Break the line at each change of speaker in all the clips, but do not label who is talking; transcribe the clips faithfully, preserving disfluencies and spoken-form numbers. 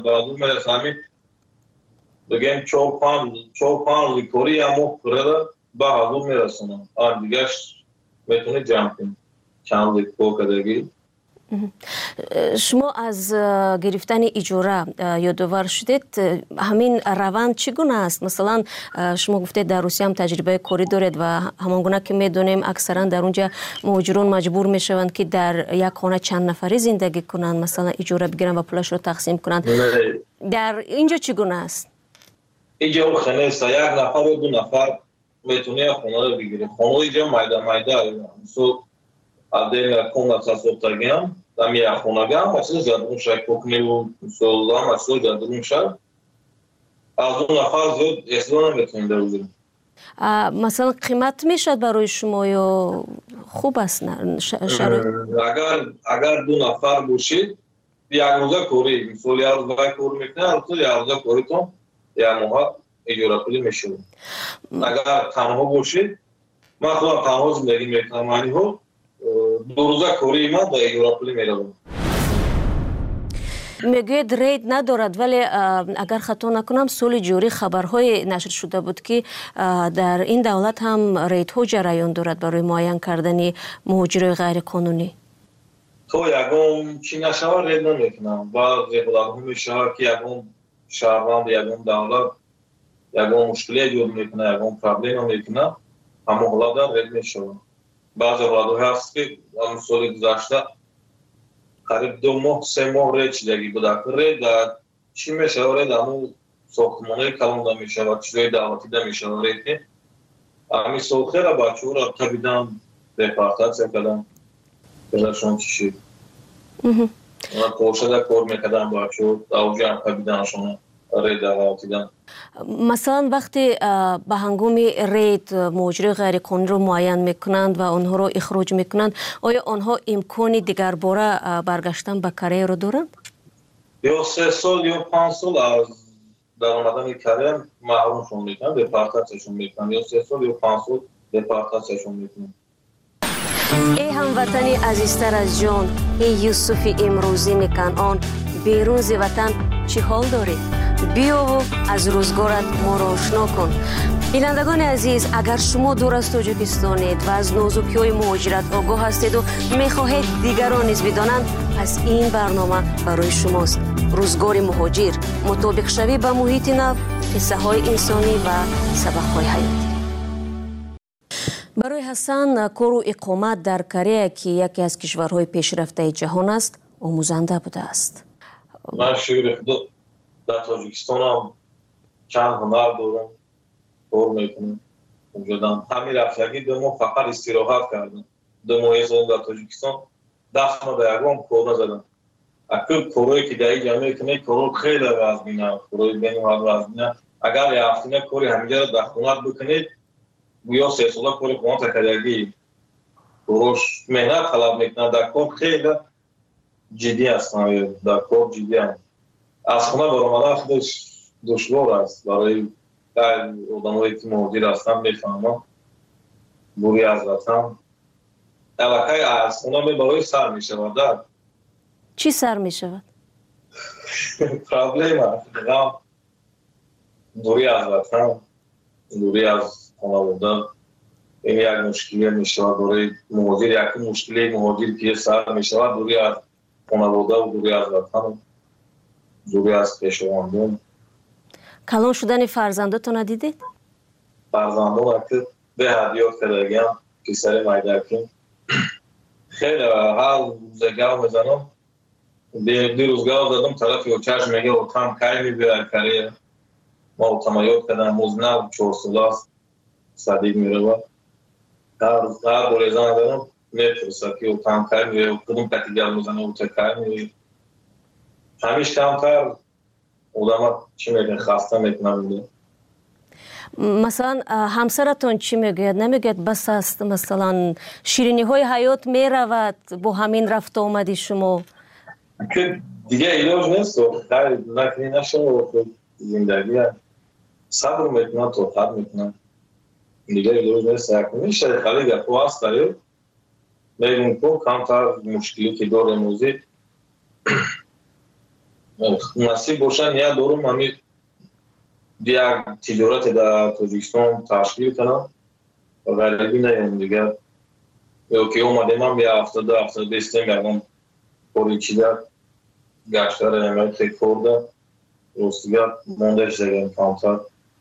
بازو میرسامی بگیم چوپان چوپان لیکوری همو پرده به حضور میرسونم آن دیگهش میتونه جمع کنیم چند لیکو کدگی.
شما از گرفتن اجاره یادآور شدید همین روند چگونه است؟ مثلا شما گفتید در روسیه هم تجربه کاری دارید و همان گونه که میدونیم اکثرا در اونجا مهاجران مجبور میشوند که در یک خانه چند نفری زندگی کنند، مثلا اجاره بگیرن و پولش رو تقسیم کنند. در اینجا چگونه است؟
اینجا خانه است، یک نفر و دو نفر میتونه خانه رو بگیره. خانه اینجا مایده مایده سو отдельная комната с отогнем, там я хунагам, а все задрунша кухню солдам, а все задрунша. از اون نفر زود اصلا نمیتونیم درودیم.
مثلا قیمت میشد برای شما یا خوب است نه شرایط؟
اگر اگر دو نفر باشید یک روزه کوری مثلا یک روزه کور میکنه تو یک روزه کوریتون یک ماه اجاره پولی میشه. اگر تنها باشید من خودم تنها زندگی میکنم معنی ها دو روزه کوری من به اجاره پولی میروم.
میگوید رید ندارد ولی اگر خطا نکنم سال جاری خبرهای نشر شده بود که در این دولت هم ریدها جریان دارد برای معین کردن مهاجرای غیر قانونی.
تو یکم چی نشود رید نمیکنم. بعضی خودم میشه که یکم شهروند یکم دولت یکم مشکلی ایجاد میکنه یکم پرابلم میکنه همه حالا رید میشود. بعضی حالا هست که هم سال گذشته قریب دو ماه سه ماه رید شدگی بوده که رید چی میشه رید همون ساختمانه کلان میشه و چیزای دعوتی نمیشه رید که همی سوخه را بچه ها را تبیدن دپارتاچیا کردن پدرشان چی اونا کوشده کار میکردن بچه ها اوجه هم تبیدنشان رید دعوتی دن.
مثلا وقتی به هنگام رید مهاجر غیر قانونی رو معین میکنند و آنها رو اخراج میکنند آیا آنها امکان دیگر باره برگشتن به کره رو دارند؟
یا سه سال یا پنج سال از در آمدن کره محرومشون میکنند دپارتاچیشون میکنند یا سه سال یا پنج سال دپارتاچیشون میکنند.
ای هموطنی عزیزتر از جان، ای یوسف امروزی کنعان، بیرون ز وطن چی حال داری؟ بیا و از روزگارت ما را آشنا کن. بینندگان عزیز، اگر شما دور از تاجیکستانید و از نازکی‌های مهاجرت آگاه هستید و میخواهید دیگران نیز بدانند، پس این برنامه برای شماست. روزگار مهاجر، مطابق شوی به محیط نو، قصه های انسانی و سبق های حیاتی. برای حسن کار و اقامت در کره که یکی از کشورهای پیشرفته جهان است آموزنده بوده است.
من شکر خدا در تاجیکستان هم چند هنر دارم کار میکنم اونجا همین رفتگی دو ماه فقط استراحت کردم. دو ماه از اون در تاجیکستان دست ما به یکم کار نزدم. اکل کارهایی که در اینجا میکنه کارها خیلی وزمینه کارهای بین و وزمینه. اگر یه هفتینه کاری همینجا را در خونت بکنید گویا سه ساله کاری خونت کردگی کارش مهنت طلب میکنه. در کار خیلی جدی هستن در کار جدی هم از خونه برآمدن خودش دشوار است برای آدمایی که مهاجر هستن میفهمم دوری از وطن الکه از خونه می برای سر میشود.
چی سر میشود؟
پرابلم است دوری از وطن دوری از خانواده این یک مشکلی میشود برای مهاجر. یکی مشکلی مهاجر که سر میشود دوری از خانواده و دوری از وطن دوری از پیشواندون.
کلان شدن فرزندتون دیدید؟
فرزندان که به هدیات کردگیم که سر مایدکیم خیلی هر روزه گاو میزنم دی روز گاو زدم طرفی و چشم میگه و تم کهی میبیرن کریه ما و تمایات کردن موزنه چهار ساله است صدیق میره هر روز هر دوریزان دارم میپرسه که و تم کهی میبیره و کدوم کتی گل میزنه و تا کهی میبیره همیش کمتر آدم چی میگه خسته میکنم.
مثلا همسرتون چی میگوید؟ نمیگوید بس است مثلا شیرینی های حیات میرود با همین رفت آمدی شما؟
که دیگه ایلاج نیست و خیلی نکنی نشه و زندگی صبر میکنن توقت میکنن دیگه ایلاج نیست. میشه خیلی گفت هست داریم میگون که کمتر مشکلی که داره موزی насиб бошад я дорум ҳамин як тиҷорате дар Тоҷикистон ташкил канам ва ғарибӣ наям дигар ёки омадемам я ҳафтада ҳафтада бестем ягон кори чида гаштара ямаи хекфорда ростигар монда шидагам камтар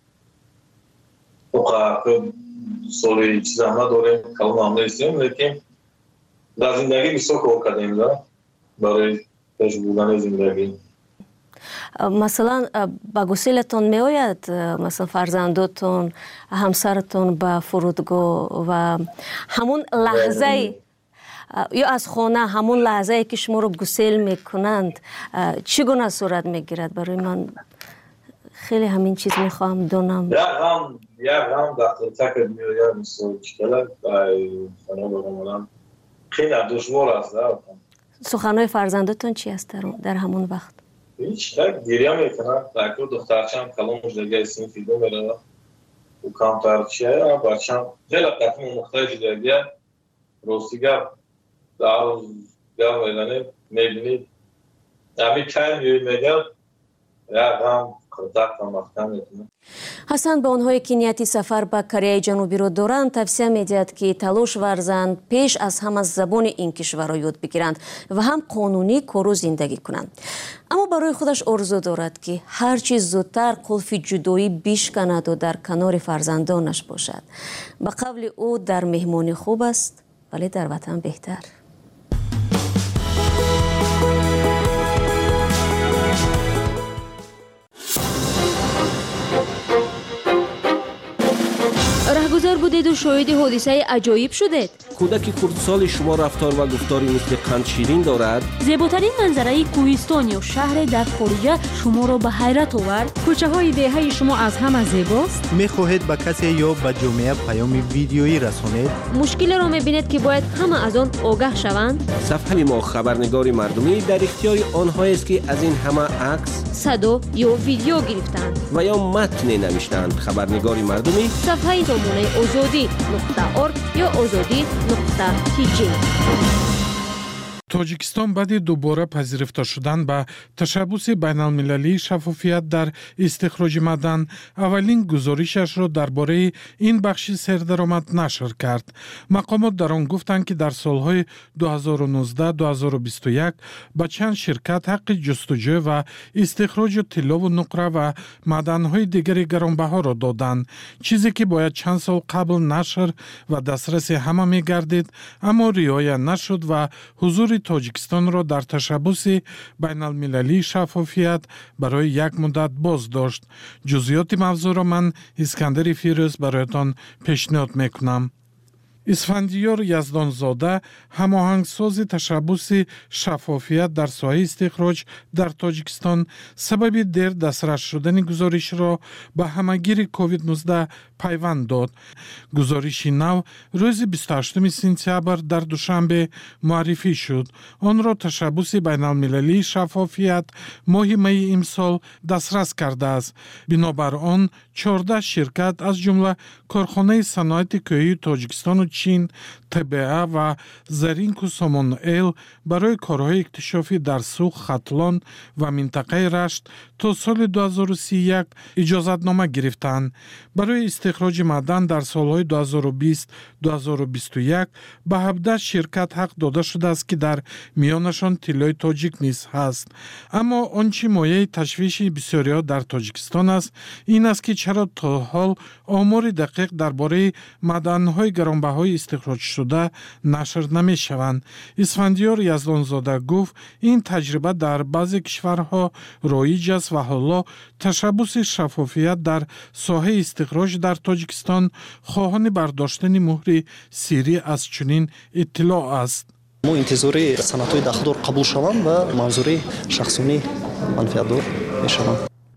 оқа соли чизам надорем калонам нестем лекин дар зиндагӣ бисёр кор кардем да барои пеш бурдани зиндагӣ.
Масалан ба гуселатон меояд масалан фарзандотон ҳамсаратон ба фурудгоҳ ва ҳамон лаҳзаи ё аз хона ҳамон лаҳзае ки шуморо гусел мекунанд чӣ гуна сурат мегирад? Барои ман хеле ҳамин чиз мехоҳам донам.
як ғам як ғам дақтартака меояд мисол чикала хона баромадам хеле душвор аст.
суханҳои фарзандотон чӣ аст дар ҳамон вақт?
هیچ tak گریه میکنم تاکو دخترچم کلام مجدگی سنفی دو میره و کمتر چیه بچم خیلی قطعی مختلف دیگه روستیگر در روز گرم میدنه میبینید همین کم یوی میگم یا غم قطعت و مختم میکنم.
ҳасан ба онҳое ки нияти сафар ба Кореяи Ҷанубиро доранд тавсия медиҳад ки талош варзанд пеш аз ҳама забони ин кишварро ёд бигиранд ва ҳам қонунӣ кору зиндагӣ кунанд. аммо барои худаш орзу дорад ки ҳар чӣ зудтар қулфи ҷудоӣ бишканаду дар канори фарзандонаш бошад. ба қавли ӯ дар меҳмонӣ хуб аст вале дар ватан беҳтар. раҳгузар будеду шоҳиди ҳодисаи аҷоиб шудед.
кӯдаки хурдсоли шумо рафтор ва гуфтори мисли қандширин дорад?
зеботарин манзараи кӯҳистон ё шаҳре дар хориҷа шуморо ба ҳайрат овард? кӯчаҳои деҳаи шумо аз ҳама зебост?
мехоҳед ба касе ё ба ҷомеа паёми видеоӣ расонед?
мушкилеро мебинед ки бояд ҳама аз он огаҳ шаванд?
сафҳаи мо хабарнигори мардумӣ дар ихтиёри онҳоест ки аз ин ҳама акс,
садо ё видео гирифтанд
ва ё матне навиштанд. хабарнигори мардумӣ
сафҳаи номунаи озодӣ нуқта орг ё озодӣ нуқта тиҷи.
тоҷикистон баъди дубора пазирифта шудан ба ташаббуси байналмилалии шаффофият дар истихроҷи маъдан аввалин гузоришашро дар бораи ин бахши сердаромад нашр кард. мақомот дар он гуфтанд ки дар солҳои дуҳазору нуздаҳ дуҳазору бисту як ба чанд ширкат ҳаққи ҷустуҷӯ ва истихроҷу тиллову нуқра ва маъданҳои дигари гаронбаҳоро доданд, чизе ки бояд чанд сол қабл нашр ва дастраси ҳама мегардид, аммо риоя нашуд ва ҳузури тоҷикистонро дар ташаббуси байналмилалии шаффофият барои як муддат боз дошт. ҷузъиёти мавзӯъро ман Искандари Фирӯз бароятон пешниҳод мекунам. исфандиёр Яздонзода ҳамоҳангсози ташаббуси шаффофият дар соҳаи истихроҷ дар Тоҷикистон сабаби дер дастрас шудани гузоришро ба ҳамагири ковид нуздаҳ пайванд дод. гузориши нав рӯзи бисту ҳаштуми сентябр дар душанбе муаррифӣ шуд. онро ташаббуси байналмилалии шаффофият моҳи майи имсол дастрас кардааст. бинобар он чордаҳ ширкат аз ҷумла корхонаи саноати кӯҳии Тоҷикистону Чин, ТБА ва Заринку Сомонел барои корҳои иктишофӣ дар Сух, Хатлон ва минтақаи Рашт то соли дуҳазору си и як иҷозатнома гирифтанд. барои истихроҷи маъдан дар солҳои дуҳазору бист дуҳазору бисту як ба ҳабдаҳ ширкат ҳақ дода шудааст ки дар миёнашон тиллои тоҷик низ ҳаст. аммо он чӣ мояи ташвиши бисёриҳо дар Тоҷикистон аст, ин аст ки чаро то ҳол омори дақиқ дар бораи маъданҳои гаронбаҳои истихроҷшуда нашр намешаванд. исфандиёр Яздонзода гуфт, ин таҷриба дар баъзе кишварҳо роиҷ аст ва ҳоло ташаббуси шаффофият дар соҳаи истихроҷ дар Тоҷикистон хоҳони бардоштани муҳри сирӣ аз чунин иттилоъ аст.
мо интизори санадҳои дахлдор қабул шаванд ва мавзури шахсонӣ манфиатдор мешаванд.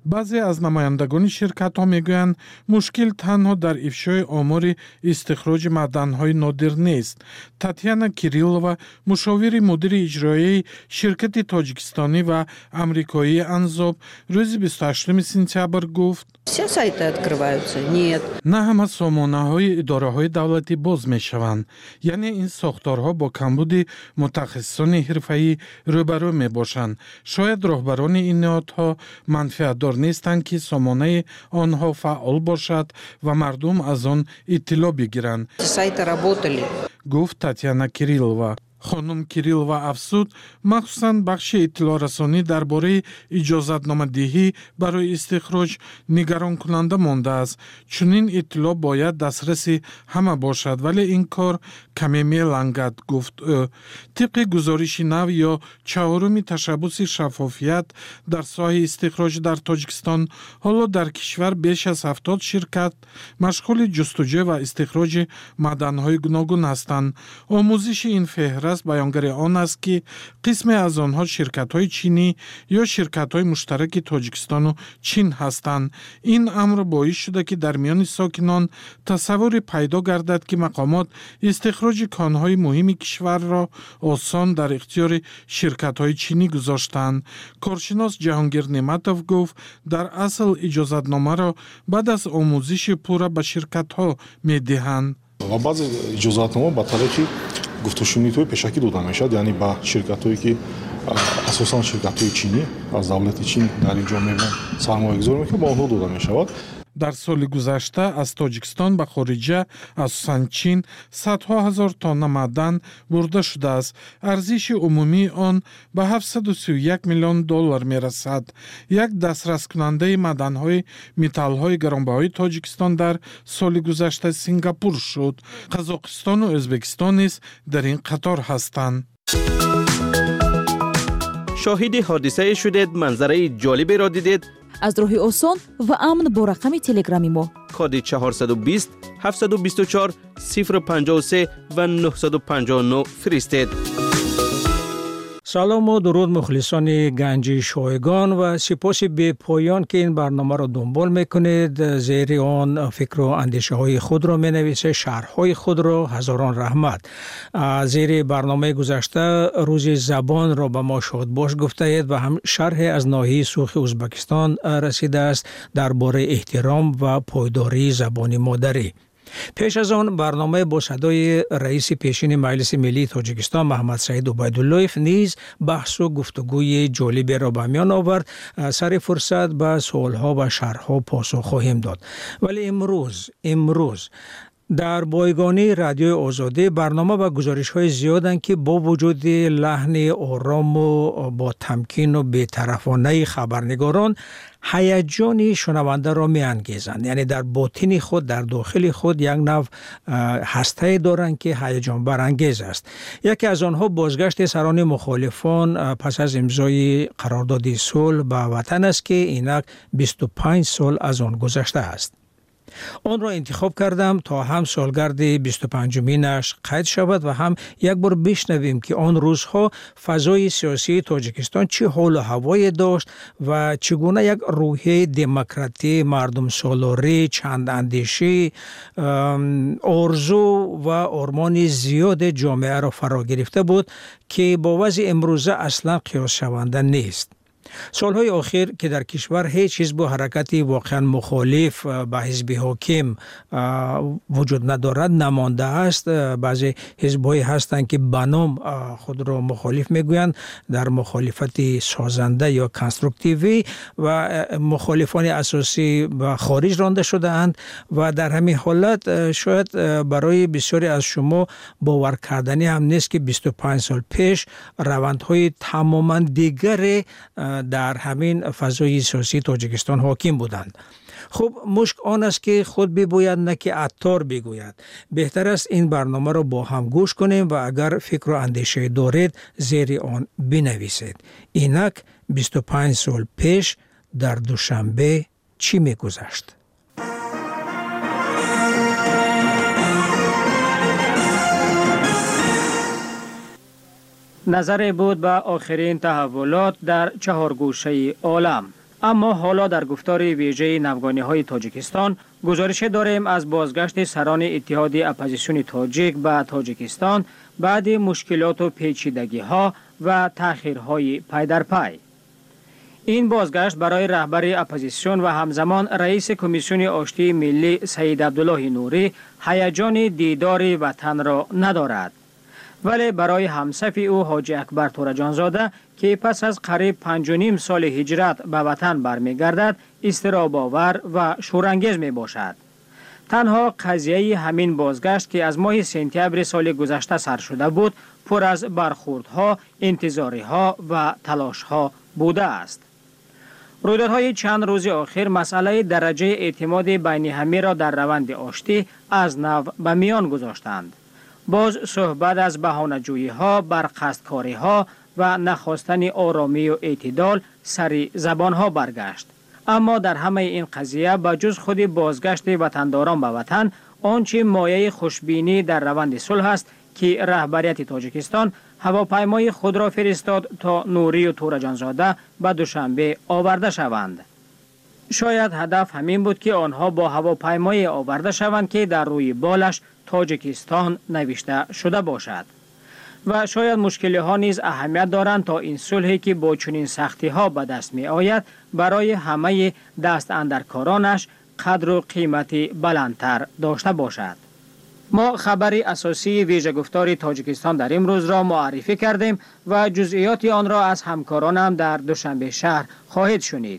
بعضی از نمایندگان شرکت ها میگویند مشکل تنها در افشای آمار استخراج معدن‌های نادر نیست. تاتیانا کیریلووا مشاور مدیر اجرایی شرکت تاجیکستانی و آمریکایی انزاب روز بیست و هشتم سپتامبر گفت
Все сайты открываются? Нет.
نه همه سامانه‌های اداره‌های دولتی باز می‌شوند. یعنی این ساختارها با کمبود متخصصان حرفه‌ای روبرو می‌باشند. شاید رهبران این نهادها منفعت‌دار نیستند که سامانه آنها فعال باشد و مردم از آن اطلاع بگیرند.
Сайты работали.
گفت تاتیانا کیریلووا. خانم کیریلووا افزود مخصوصاً بخش اطلاع رسانی درباره اجازتنامه‌دهی برای استخراج نگران کننده مانده است. چنین اطلاع باید دسترسی همه باشد ولی این کار کمی می‌لنگد گفت او. طبق گزارش نو یا چهارم تشبث شفافیت در ساحه استخراج در تاجیکستان حالا در کشور بیش از هفتاد شرکت مشغول جستجو و استخراج معدن‌های گوناگون هستند. آموزش این فهرست بیانگر آن است که قسمی از آنها شرکت‌های چینی یا شرکت‌های مشترک تاجیکستان و چین هستند. این امر باعث شده که در میان ساکنان تصور پیدا گردد که مقامات استخراج کان‌های مهم کشور را آسان در اختیار شرکت‌های چینی گذاشتند. کارشناس جهانگیر نعمتوف گفت در اصل اجازتنامه را بعد از آموزش پوره به شرکت‌ها می‌دهند.
و بعض اجازتنامه با طریق گفتگوشنیدهای پیشکی داده میشد، یعنی با شرکت‌هایی که اساساً شرکت‌های چینی از دولت چین در اینجا میبرن سرمایه‌گذاری میکنن با آنها داده میشود.
در سال گذشته از تاجیکستان به خارجه اساساً چین صدها هزار تن معدن برده شده است. ارزش عمومی آن به هفتصد و سی و یک میلیون دلار میرسد. یک دسترس کننده معدن‌های متال‌های گرانبهای تاجیکستان در سال گذشته سنگاپور شد. قزاقستان و ازبکستان نیز در این قطار هستند.
شاهد حادثه شدید، منظره جالبی را دیدید؟
از راه آسان و امن با رقم تلگرامی ما
کد چهارصد و بیست هفتصد و بیست و چهار صفر پنجاه و سه و نهصد و پنجاه و نه فرستید.
سلام و درود مخلصان گنج شایگان و سپاس به پایان که این برنامه را دنبال میکنید. زیر آن فکر و اندیشه های خود را می نویسه، شرح های خود را. هزاران رحمت. زیر برنامه گذشته روز زبان را به ما شاد باش گفته اید و هم شرح از ناحیه سوخ ازبکستان رسیده است درباره احترام و پایداری زبان مادری. پیش از آن برنامه با صدای رئیس پیشین مجلس ملی تاجیکستان محمد سعید عبیداللهیف نیز بحث و گفتگوی جالبی را به میان آورد. سر فرصت به سوالها و شرحها پاسخ خواهیم داد. ولی امروز امروز در بایگانی رادیو آزادی برنامه و گزارش های زیادند که با وجود لحن آرام و با تمکین و بی‌طرفانه خبرنگاران هیجان شنونده را می انگیزند. یعنی در باطن خود، در داخل خود یک نوع هسته دارند که هیجان برانگیز است. یکی از آنها بازگشت سران مخالفان پس از امضای قرارداد صلح به وطن است که اینک بیست و پنج سال از آن گذشته است. آن را انتخاب کردم تا هم سالگرد بیست و پنجمینش قید شود و هم یک بار بشنویم که آن روزها فضای سیاسی تاجیکستان چه حال و هوایی داشت و چگونه یک روحیه دموکراتی، مردم سالاری، چند اندیشی، آرزو و آرمان زیاد جامعه را فرا گرفته بود که با وضع امروزه اصلا قیاس شونده نیست. سالهای آخر که در کشور هیچ حزب و حرکتی واقعا مخالف به حزب حاکم وجود ندارد، نمانده است. بعضی حزب‌های هستند که به نام خود را مخالف میگویند، در مخالفت سازنده یا کنسترکتیوی و مخالفان اساسی به خارج رانده شده اند و در همین حالت شاید برای بسیاری از شما باور کردنی هم نیست که بیست و پنج سال پیش روندهای تماما دیگر در همین فضای سیاسی تاجیکستان حاکم بودند. خب مشک آن است که خود بگوید نه که عطار بگوید. بهتر است این برنامه را با هم گوش کنیم و اگر فکر و اندیشه دارید زیر آن بنویسید. اینک بیست و پنج سال پیش در دوشنبه چی می‌گذشت؟ نظر بود به آخرین تحولات در چهار گوشه عالم. اما حالا در گفتار ویژه ناوگانی‌های تاجیکستان گزارش داریم از بازگشت سران اتحاد اپوزیسیون تاجیک به تاجیکستان بعد مشکلات و پیچیدگی‌ها و تأخیرهای پی در پی. این بازگشت برای رهبر اپوزیسیون و همزمان رئیس کمیسیون آشتی ملی سید عبدالله نوری هیجان دیدار وطن را ندارد. ولی برای همصف او حاجی اکبر تورجانزاده که پس از قریب پنج و نیم سال هجرت به وطن برمیگردد اضطراب آور و شورانگیز می باشد. تنها قضیه همین بازگشت که از ماه سپتامبر سال گذشته سر شده بود پر از برخوردها، انتظاریها و تلاشها بوده است. رویدادهای چند روز آخر مسئله درجه اعتماد بین همه را در روند آشتی از نو به میان گذاشتند. باز صحبت از بهانه‌جویی ها، برقصدکاری ها و نخواستن آرامی و اعتدال سری زبان ها برگشت. اما در همه این قضیه به جز خود بازگشت وطنداران به وطن، آنچه مایه خوشبینی در روند صلح است که رهبریت تاجیکستان هواپیمای خود را فرستاد تا نوری و تورجانزاده به دوشنبه آورده شوند. شاید هدف همین بود که آنها با هواپیمای آورده شوند که در روی بالش تاجیکستان نوشته شده باشد. و شاید مشکلی ها نیز اهمیت دارند تا این صلحی که با چنین سختی ها به دست می آید برای همه دست اندرکارانش قدر و قیمتی بلندتر داشته باشد. ما خبر اساسی ویژه گفتار تاجیکستان در امروز را معرفی کردیم و جزئیات آن را از همکارانم در دوشنبه شهر خواهید شنید.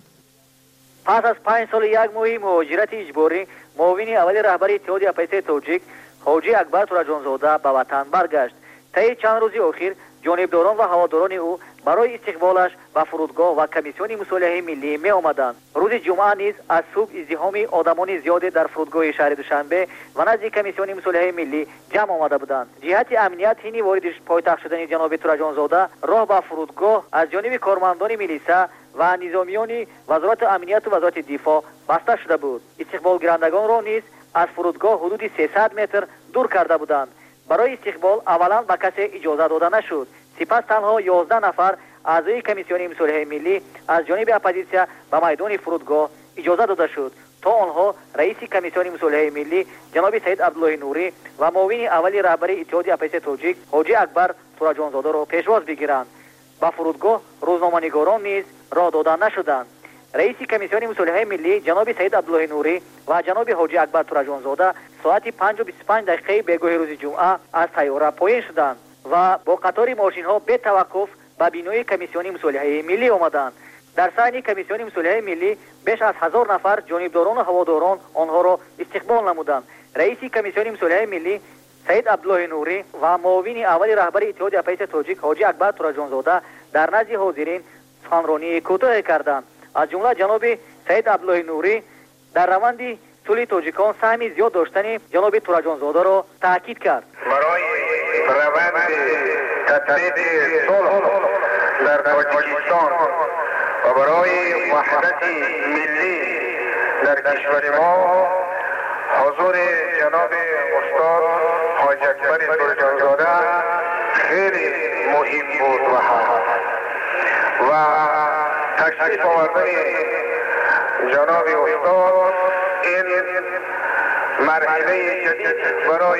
پس از پنج سال یک ماه مهاجرت اجباری، معاون اول رهبر اتحاد اپوزیسیون تاجیک حاجی اکبر تورجانزاده به وطن برگشت. طی چند روز اخیر جانبداران و هواداران او برای استقبالش به فرودگاه و کمیسیون مصالحه ملی می آمدند. روز جمعه نیز از صبح ازدحام آدمان زیاد در فرودگاه شهر دوشنبه و نزد کمیسیون مصالحه ملی جمع آمده بودند. جهت امنیت حین وارد پایتخت شدن جناب تورجانزاده راه به فرودگاه از جانب کارمندان میلیسا و نظامیان وزارت امنیت و وزارت دفاع بسته شده بود. استقبال گیرندگان را نیز از فرودگاه حدود سیصد متر دور کرده بودند. برای استقبال اولا به کسی اجازه داده نشد. سپس تنها یازده نفر اعضای کمیسیون مصالحه ملی از جانب اپوزیسیون به میدان فرودگاه اجازه داده شد تا آنها رئیس کمیسیون مصالحه ملی جناب سید عبدالله نوری و معاون اول رهبر اتحاد اپوزیسیون تاجیک حاجی اکبر تورجانزاده را پیشواز بگیرند. به فرودگاه روزنامه‌نگاران نیز راه داده نشدند. رئیس کمیسیون مصالحه ملی جناب سید عبدالله نوری و جناب حاجی اکبر تورجانزاده ساعت پنج و بیست و پنج دقیقه بگاه روز جمعه از طیاره پایین شدند و با قطار ماشین ها به توقف به بینای کمیسیون مصالحه ملی آمدند. در صحن کمیسیون مصالحه ملی بیش از هزار نفر جانبداران و هواداران آنها را استقبال نمودند. رئیس کمیسیون مصالحه ملی سید عبدالله نوری و معاون اول رهبر اتحاد اپوزیسیون تاجیک حاجی اکبر تورجانزاده در نزد حاضرین سخنرانی کوتاه کردند. از جمله جناب سید عبدالله نوری در روند صلح تاجیکان سهمی زیاد داشتن جناب تورجانزاده را تاکید کرد.
برای روند تطبیق صلح در تاجیکستان و برای وحدت ملی در کشور ما حضور جناب استاد حاجی اکبر تورجانزاده خیلی مهم بود و و تشریف آوردن جناب استاد این مرحله جدید برای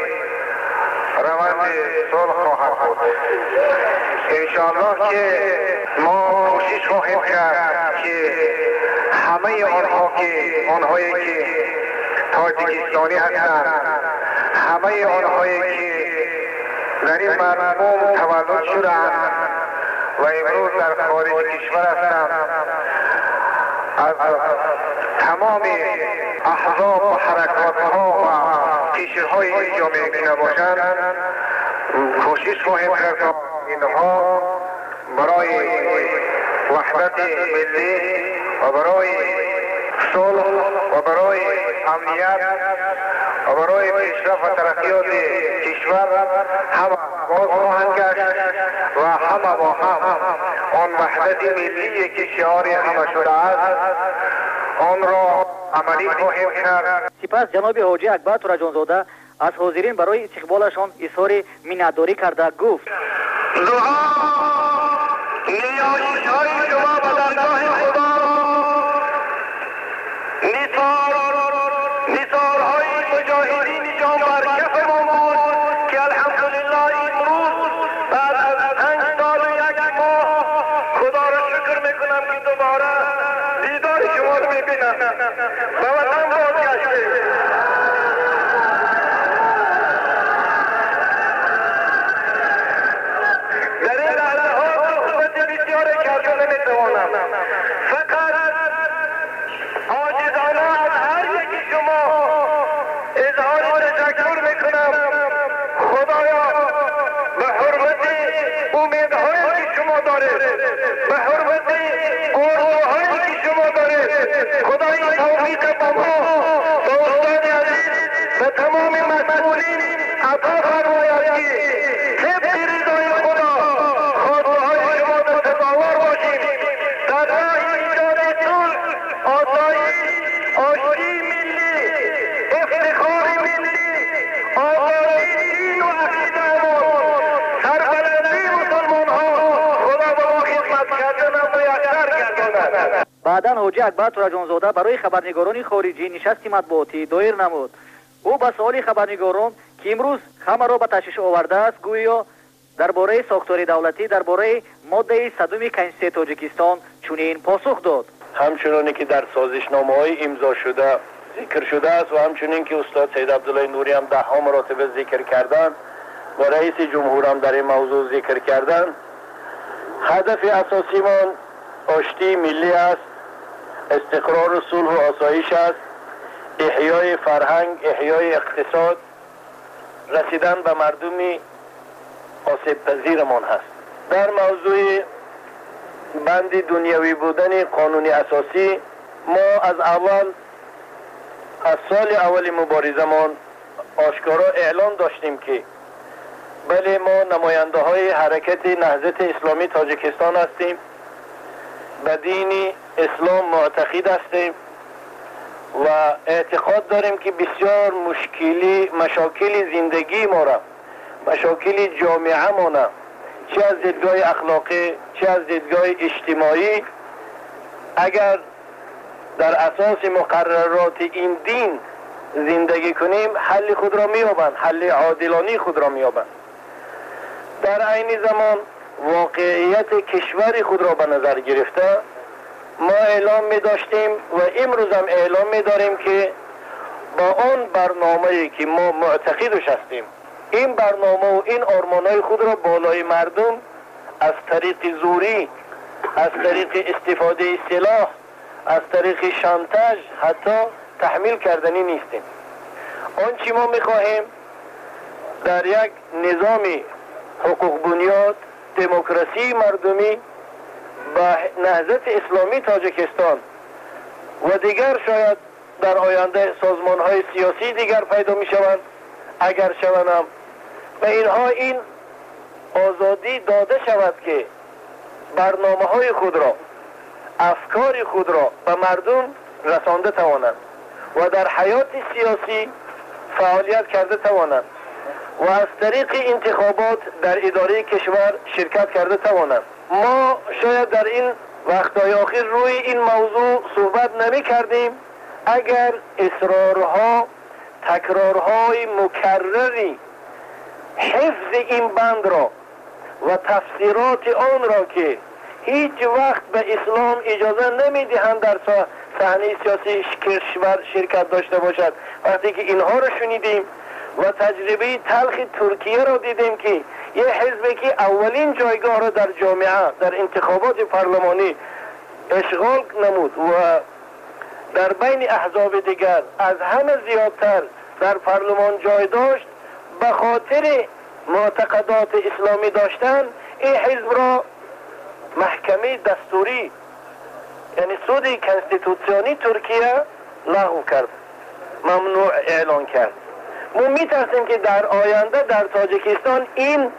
روند صلح خواهد بود. انشاءالله که ما کوشش خواهیم کرد که همه آنها که آنهایی که تاجیکستانی هستند، همه آنهایی که در این مرحوم تولد شدند و امروز در خارج کشور هستند، از تمام احزاب و حرکاتها و کشورهای جامعه که نباشند کوشش خواهیم کرد تا اینها برای وحدت ملی و برای صلح و برای امنیت و برای پیشرفت و ترقیات کشور همه باز خواهند گشت و همه با هم آن وحدت ملی که شعار همه شده است آن را عملی خواهیم کرد.
سپس جناب حاجی اکبر تورجانزاده از حاضرین برای استقبالشان اظهار منتداری کرده گفت:
دعا نیایش‌های شما به درگاه خدا میبینم به وطن بازگشته. در این لحظه ها صحبت بسیاری کردن نمیتوانم، فقط عاجزانه از هر یکی شما اظهار تشکر میکنم. خدایا به حرمت امیدهایی که شما دارید، به حرمت آرزوهایی که شما دارید، خدای توفیق با ما، به استاد عزیز، به تمام مسئولین عطا فرماید که طبق رضای خدا خواسته‌های شما را سزاوار باشیم. در راه ایجاد صلح، آسایش، آشتی ملی، افتخار ملی، آزادی دین و عقیده‌مان، سربلندی مسلمان‌ها، خدا به ما خدمت کردن میسر گرداند.
بعدا حاجی اکبر تورجانزاده برای خبرنگاران خارجی نشستی مطبوعاتی دایر نمود. او به سوال خبرنگاران که امروز همه را به تشویش آورده است گویا درباره ساختار دولتی، درباره ماده صدم کنستیتوسیون تاجیکستان چنین پاسخ داد.
همچنانی که در سازشنامه‌های امضا شده ذکر شده است و همچنین که استاد سید عبدالله نوری هم ده ها مراتبه ذکر کردند و رئیس جمهور هم در این موضوع ذکر کردند، هدف اساسیمان آشتی ملی است، استقرار و صلح و آسایش است، احیای فرهنگ، احیای اقتصاد، رسیدن به مردمی آسیب پذیرمان هست. در موضوع بند دنیوی بودن قانون اساسی، ما از اول از سال اول مبارزمان آشکارا اعلان داشتیم که بله ما نماینده های حرکت نهضت اسلامی تاجیکستان هستیم، به دین اسلام معتقد هستیم و اعتقاد داریم که بسیار مشکلی مشاکل زندگی ما را، مشاکل جامعه ما را، چه از دیدگاه اخلاقی چه از دیدگاه اجتماعی، اگر در اساس مقررات این دین زندگی کنیم حل خود را می‌یابند، حل عادلانه خود را می‌یابند. در عین زمان واقعیت کشور خود را به نظر گرفته ما اعلام می داشتیم و امروز هم اعلام می داریم که با آن برنامه‌ای که ما معتقدش هستیم، این برنامه و این آرمان‌های خود را بالای مردم از طریق زوری، از طریق استفاده سلاح، از طریق شانتاژ حتی تحمیل کردنی نیستیم. آنچه ما می خواهیم در یک نظام حقوق بنیاد، دموکراسی مردمی با نهضت اسلامی تاجیکستان و دیگر شاید در آینده سازمان های سیاسی دیگر پیدا می شوند، اگر شوند هم به اینها این آزادی داده شود که برنامه های خود را، افکار خود را به مردم رسانده توانند و در حیات سیاسی فعالیت کرده توانند و از طریق انتخابات در اداره کشور شرکت کرده توانند. ما شاید در این وقتهای آخر روی این موضوع صحبت نمی کردیم اگر اصرارها، تکرارهای مکرری حفظ این بند را و تفسیرات آن را که هیچ وقت به اسلام اجازه نمی دهند در صحنه سیاسی کشور شرکت داشته باشد، وقتی که اینها را شنیدیم و تجربه تلخ ترکیه را دیدیم که یه حزبی که اولین جایگاه را در جامعه در انتخابات پارلمانی اشغال نمود و در بین احزاب دیگر از همه زیادتر در پارلمان جای داشت، به خاطر معتقدات اسلامی داشتن این حزب را محکمه دستوری یعنی سود کنستیتوسیونی ترکیه لغو کرد، ممنوع اعلان کرد. ما میترسیم که در آینده در تاجیکستان این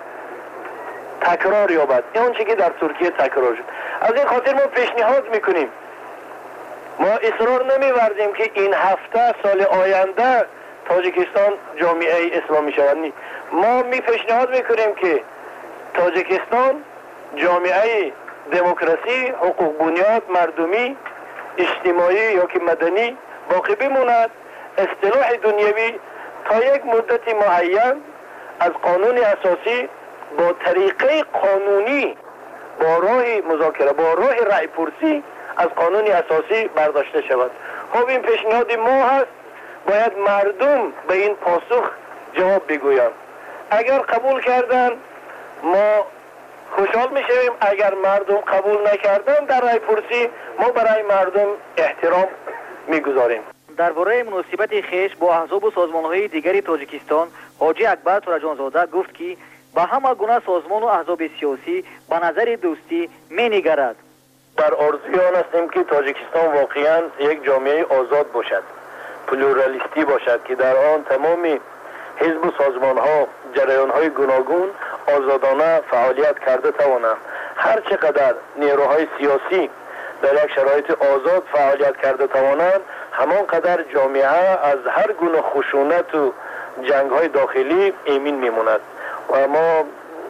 تکرار یابد، اون چیزی که در ترکیه تکرار شد. از این خاطر ما پیشنهاد میکنیم، ما اصرار نمی‌ورزیم که این هفته سال آینده تاجیکستان جامعه اسلامی شود. ما می پیشنهاد میکنیم که تاجیکستان جامعه دموکراسی، حقوق بنیاد، مردمی، اجتماعی یا که مدنی باقی بماند. اصطلاح دنیوی تا یک مدت معین از قانون اساسی با طریقه قانونی با راه مذاکره، با راه رأی پرسی از قانون اساسی برداشته شود. خب این پیشنهاد ما هست، باید مردم به این پاسخ جواب بگویند. اگر قبول کردن ما خوشحال میشویم، اگر مردم قبول نکردن در رای پرسی ما برای مردم احترام میگذاریم.
درباره مناسبت خیش با احزاب و سازمان‌های دیگری تاجیکستان، حاجی اکبر تورجانزاده گفت که با همه گونه سازمان و احزاب سیاسی به نظر دوستی می‌نگرد.
در آرزوی آن هستیم که تاجیکستان واقعاً یک جامعه آزاد باشد، پلورالیستی باشد که در آن تمام حزب و سازمان‌ها جریان‌های گوناگون آزادانه فعالیت کرده توانند. هر چقدر نیروهای سیاسی در یک شرایط آزاد فعالیت کرده توانند، همانقدر جامعه از هر گونه خشونت و جنگ‌های داخلی ایمن میموند. و ما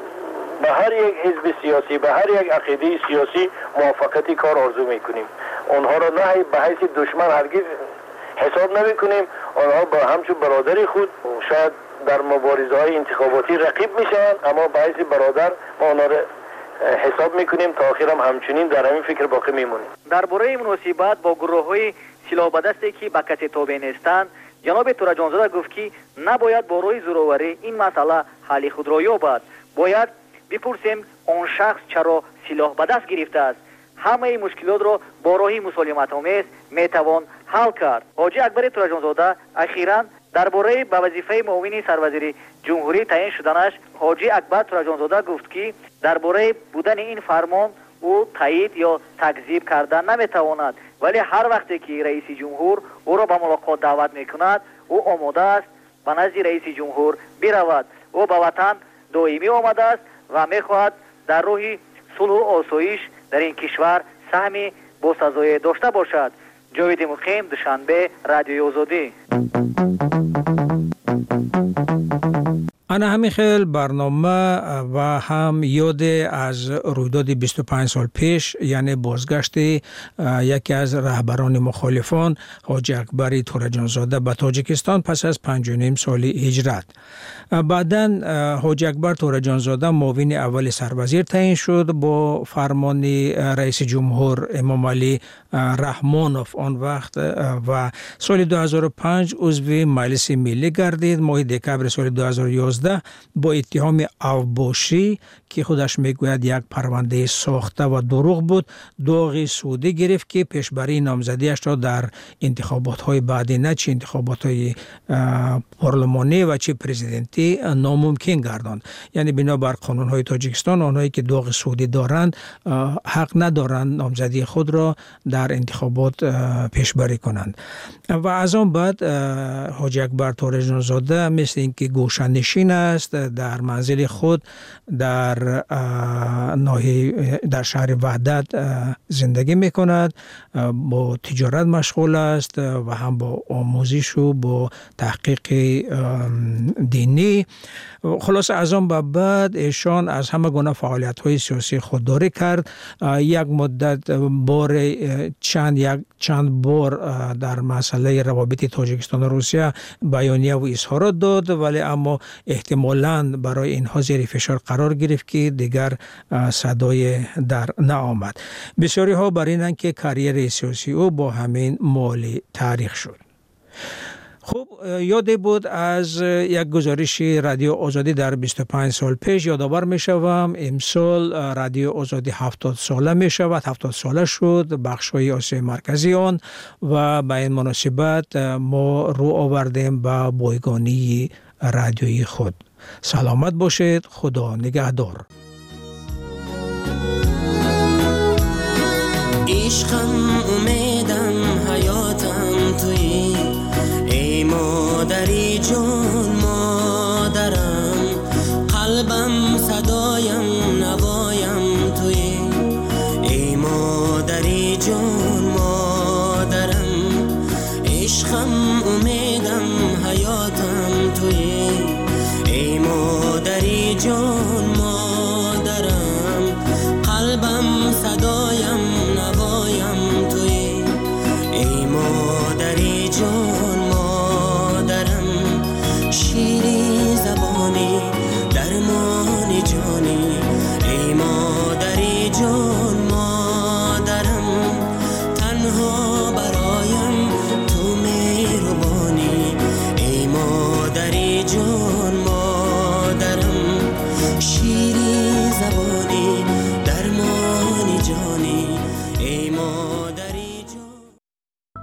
به هر یک حزب سیاسی، به هر یک عقیده سیاسی موافقت کار آرزو میکنیم. آنها را نه به حیث دشمن هرگز حساب نمیکنیم، آنها با همچون برادری خود شاید در مبارزه‌های انتخاباتی رقیب میشن، اما به حیث برادر ما آنها را حساب میکنیم تا آخر هم همچنین در همین فکر باقی میمونیم.
درباره مناسبت با گروه‌های سلاح به دستی که به کسی تابع نیستند، جناب تورجانزاده گفت که نباید با روی زورآوری این مسئله حل خود را یابد. باید بپرسیم آن شخص چرا سلاح به دست گرفته است. همه مشکلات را با راهی مسالمت آمیز میتوان حل کرد. حاجی اکبر تورجانزاده اخیراً درباره به وظیفه معاون سروزیر جمهوری تعیین شدنش، حاجی اکبر تورجانزاده گفت که درباره بودن این فرمان او تایید یا تکذیب کردن نمیتواند، ولی هر وقتی که رئیس جمهور او را به ملاقات دعوت میکند او آماده است به نزد رئیس جمهور برود. او به وطن دائمی آمده است و میخواهد در راه صلح و آسایش در این کشور سهمی با سزای داشته باشد. جاوید مقیم، دوشنبه، رادیوی آزادی.
انا همین خیل برنامه و هم یاد از رویداد بیست و پنج سال پیش، یعنی بازگشت یکی از رهبران مخالفان حاجی اکبر تورجانزاده به تاجیکستان پس از پنج و نیم سال هجرت. بعداً حاجی اکبر تورجانزاده معاون اول سروزیر تعیین شد با فرمان رئیس جمهور امام علی رحمانوف آن وقت و سال دو هزار و پنج عضو مجلس ملی گردید. ماه دکبر سال دو هزار و یازده با اتهام اوباشی که خودش میگوید یک پرونده ساخته و دروغ بود، داغ سعودی گرفت که پیشبری نامزدیش را در انتخابات های بعدی، نه چه انتخابات های پارلمانی و چه پرزیدنتی، ناممکن گرداند. یعنی بنابر قانون های تاجیکستان آنهایی که داغ سعودی دارند حق ندارند نامزدی خود را در انتخابات پیشبری کنند. و از آن بعد حاجی اکبر تورجانزاده مثل اینکه گوشه‌نشین است، در منزل خود در ناحیه در شهر وحدت زندگی میکند، با تجارت مشغول است و هم با آموزش و با تحقیق دینی. خلاص از آن بعد ایشان از همه گونه فعالیت های سیاسی خودداری کرد. یک مدت بار چند یک چند بار در مسئله روابط تاجیکستان و روسیه بیانیه و اظهارات داد، ولی اما احتمالاً برای اینها زیر فشار قرار گرفت که دیگر صدای در نآمد. بسیاری ها بر اینند که کریر سیاسی او با همین مالی تاریخ شد. خب یاد بود از یک گزارش رادیو آزادی در بیست و پنج سال پیش. یادآور می شوم امسال رادیو آزادی هفتاد ساله می شود، هفتاد ساله شد بخش های آسیای مرکزی آن و به این مناسبت ما رو آوردیم به بایگانی رادیویی خود. سلامت باشید، خدا نگهدار.
عشقم، امیدم، حیاتم تویی، ای مادری جان.